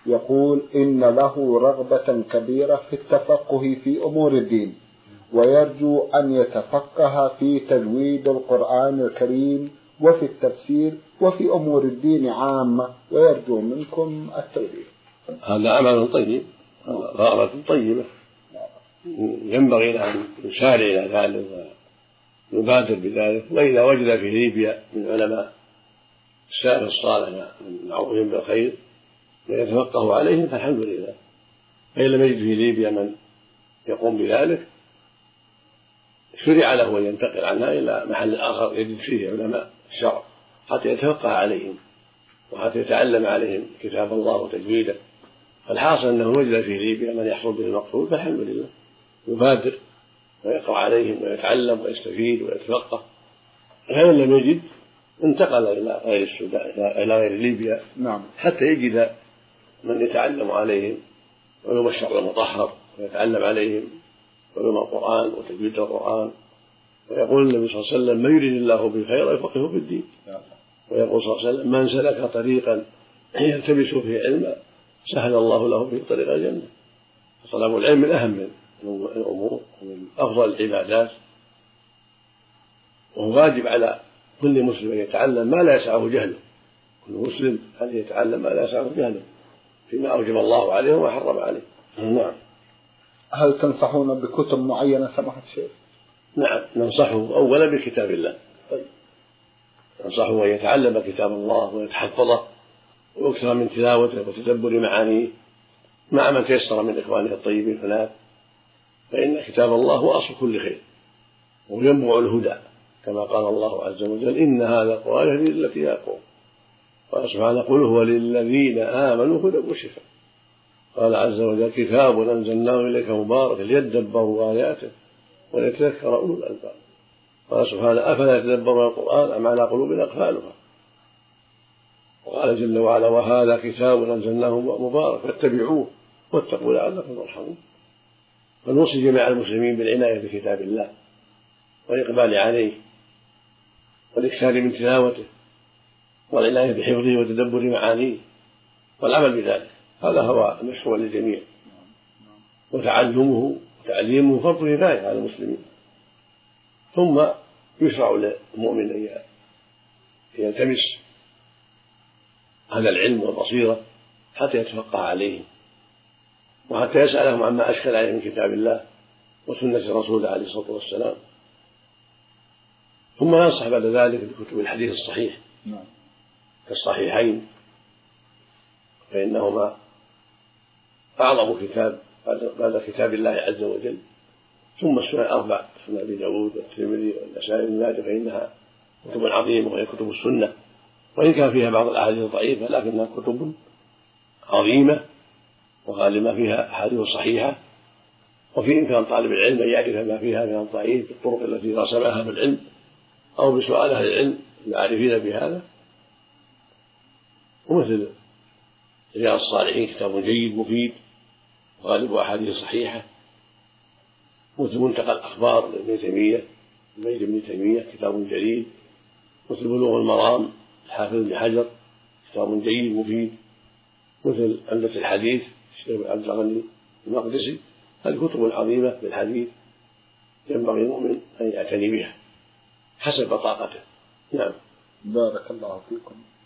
يقول إن له رغبة كبيرة في التفقه في أمور الدين، ويرجو أن يتفقه في تجويد القرآن الكريم وفي التفسير وفي أمور الدين عامة، ويرجو منكم التوفيق. هذا عمل طيب، رغبة طيبة، ينبغي أن يسارع إلى ذلك ويبادر بذلك. وإذا وجد في ليبيا من علماء السلف الصالح المعروفين بالخير ويتفقه عليهم فالحمد لله. فإن لم يجد في ليبيا من يقوم بذلك شرع له أن ينتقل عنها إلى محل آخر يجد فيه علماء الشرع حتى يتفقه عليهم وحتى يتعلم عليهم كتاب الله وتجويده. فالحاصل أنه وجد في ليبيا من يحصل به المقصود فالحمد لله، يبادر ويقرأ عليهم ويتعلم ويستفيد ويتفقه. فإن لم يجد انتقل إلى غير السودان إلى غير ليبيا حتى يجد من يتعلم عليهم علوم الشرع المطهر ويتعلم عليهم علوم القرآن وتجويد القرآن. ويقول النبي صلى الله عليه وسلم: من يريد الله به خيرا يفقهه في الدين. ويقول صلى الله عليه وسلم: من سلك طريقا يلتمس فيه علما سهل الله له به طريق الجنة. فطلب العلم من أهم الأمور ومن أفضل العبادات، وهو واجب على كل مسلم أن يتعلم ما لا يسعه جهله. كل مسلم أن يتعلم ما لا يسعه جهله فيما أوجب الله عليه وما حرم عليه. نعم. هل تنصحون بكتب معينة سماحة الشيخ؟ نعم، ننصحه أولا بكتاب الله. ننصحه أن يتعلم كتاب الله ويتحفظه ويكثر من تلاوته وتدبر معانيه مع من تيسر من إخوانه الطيبين هناك، فإن كتاب الله هو أصل كل خير وينبع الهدى، كما قال الله عز وجل: إن هذا القرآن يهدي للتي هي أقوم. قال سبحانه: قل هو للذين آمنوا هدى وشفاء. قال عز وجل: كتاب أنزلناه إليك مبارك ليدبروا آياته وليتذكر أولو الألباب. قال سبحانه: أفلا يتدبرون القرآن أم على قلوب أقفالها. وقال جل وعلا: وهذا كتاب أنزلناه مبارك فاتبعوه واتقوا لعلكم ترحمون. فنوصي جميع المسلمين بالعناية بكتاب الله والإقبال عليه والإكثار من تلاوته والعناية بحفظه وتدبر معانيه والعمل بذلك. هذا هو المشروع للجميع، وتعلمه وتعليمه فرض كفاية على المسلمين. ثم يشرع للمؤمن أن يلتمس هذا العلم والبصيرة حتى يتفقه عليه وحتى يسألهم عما أشكل عليه من كتاب الله وسنة رسوله عليه الصلاة والسلام. ثم ينصح بعد ذلك بكتب الحديث الصحيح كالصحيحين، فإنهما أعظم كتاب بعد كتاب الله عز وجل. ثم السنن الأربع: سنن أبي داود والترمذي والنسائي وابن ماجه، فإنها كتب عظيمة وهي كتب السنة، وإن كان فيها بعض الأحاديث الضعيفة لكنها كتب عظيمة وغالبا فيها أحاديث صحيحة. وفي إمكان طالب العلم أن يعرف ما فيها من الضعيف بالطرق التي رسمها في العلم أو بسؤال أهل العلم العارفين بهذا. ومثل رياض الصالحين كتاب جيد مفيد غالب أحاديث صحيحة. مثل منتقى الأخبار لابن تيمية كتاب جليل. مثل بلوغ المرام الحافظ بن حجر كتاب جيد مفيد. مثل عمدة الحديث الشيخ عبد الغني المقدسي. هذه كتب عظيمة بالحديث ينبغي المؤمن أن يعتني بها حسب طاقته. نعم. بارك الله فيكم.